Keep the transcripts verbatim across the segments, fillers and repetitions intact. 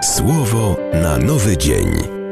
Słowo na nowy dzień.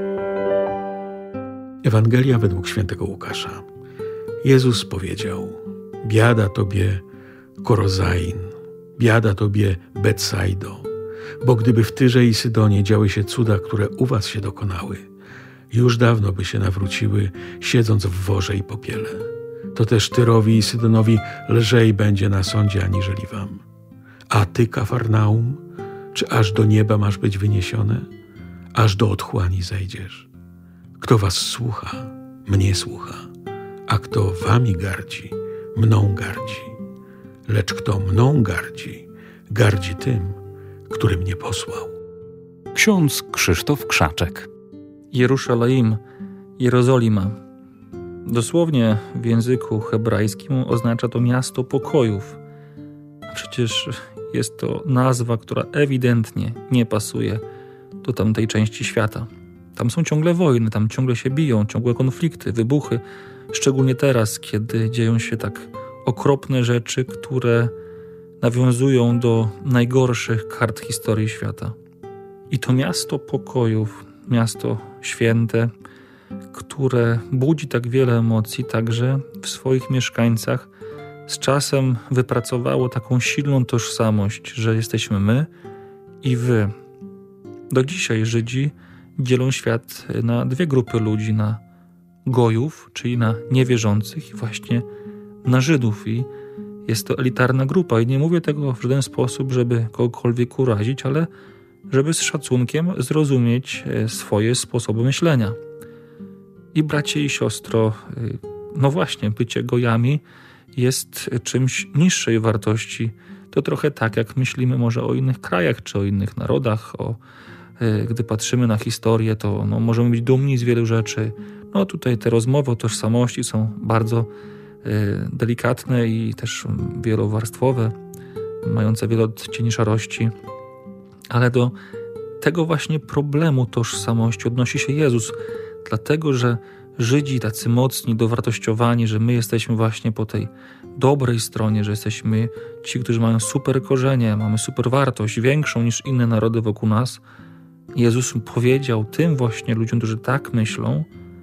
Ewangelia według świętego Łukasza. Jezus powiedział: biada tobie, Korozain, biada tobie, Betsaido, bo gdyby w Tyrze i Sydonie działy się cuda, które u was się dokonały, już dawno by się nawróciły, siedząc w worze i popiele. To też Tyrowi i Sydonowi lżej będzie na sądzie aniżeli wam. A ty, Kafarnaum, czy aż do nieba masz być wyniesione? Aż do otchłani zejdziesz. Kto was słucha, mnie słucha, a kto wami gardzi, mną gardzi. Lecz kto mną gardzi, gardzi tym, który mnie posłał. Ksiądz Krzysztof Krzaczek. Jeruszalaim, Jerozolima. Dosłownie w języku hebrajskim oznacza to miasto pokojów. A przecież jest to nazwa, która ewidentnie nie pasuje do tamtej części świata. Tam są ciągle wojny, tam ciągle się biją, ciągłe konflikty, wybuchy. Szczególnie teraz, kiedy dzieją się tak okropne rzeczy, które nawiązują do najgorszych kart historii świata. I to miasto pokojów, miasto święte, które budzi tak wiele emocji, także w swoich mieszkańcach z czasem wypracowało taką silną tożsamość, że jesteśmy my i wy. Do dzisiaj Żydzi dzielą świat na dwie grupy ludzi, na gojów, czyli na niewierzących, i właśnie na Żydów. I jest to elitarna grupa. I nie mówię tego w żaden sposób, żeby kogokolwiek urazić, ale żeby z szacunkiem zrozumieć swoje sposoby myślenia. I bracie i siostro, no właśnie, bycie gojami jest czymś niższej wartości. To trochę tak, jak myślimy może o innych krajach, czy o innych narodach. O, gdy patrzymy na historię, to no, możemy być dumni z wielu rzeczy. No tutaj te rozmowy o tożsamości są bardzo y, delikatne i też wielowarstwowe, mające wiele odcieni szarości. Ale do tego właśnie problemu tożsamości odnosi się Jezus, dlatego że Żydzi tacy mocni, dowartościowani, że my jesteśmy właśnie po tej dobrej stronie, że jesteśmy ci, którzy mają super korzenie, mamy super wartość, większą niż inne narody wokół nas. Jezus powiedział tym właśnie ludziom, którzy tak myślą,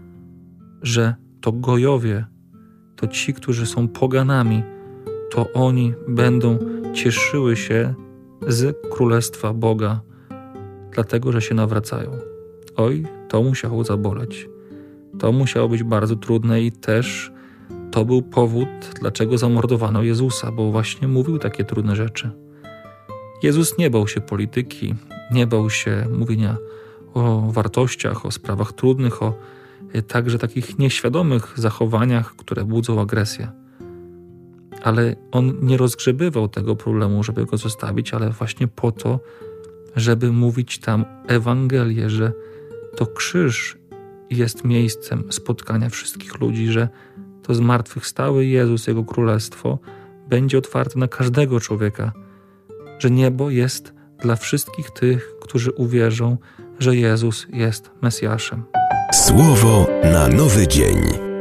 że to gojowie, to ci, którzy są poganami, to oni będą cieszyły się z Królestwa Boga, dlatego że się nawracają. Oj, to musiało zaboleć. To musiało być bardzo trudne i też to był powód, dlaczego zamordowano Jezusa, bo właśnie mówił takie trudne rzeczy. Jezus nie bał się polityki, nie bał się mówienia o wartościach, o sprawach trudnych, o także takich nieświadomych zachowaniach, które budzą agresję. Ale on nie rozgrzebywał tego problemu, żeby go zostawić, ale właśnie po to, żeby mówić tam Ewangelię, że to krzyż jest miejscem spotkania wszystkich ludzi, że to zmartwychwstały Jezus, Jego Królestwo będzie otwarte na każdego człowieka, że niebo jest dla wszystkich tych, którzy uwierzą, że Jezus jest Mesjaszem. Słowo na nowy dzień.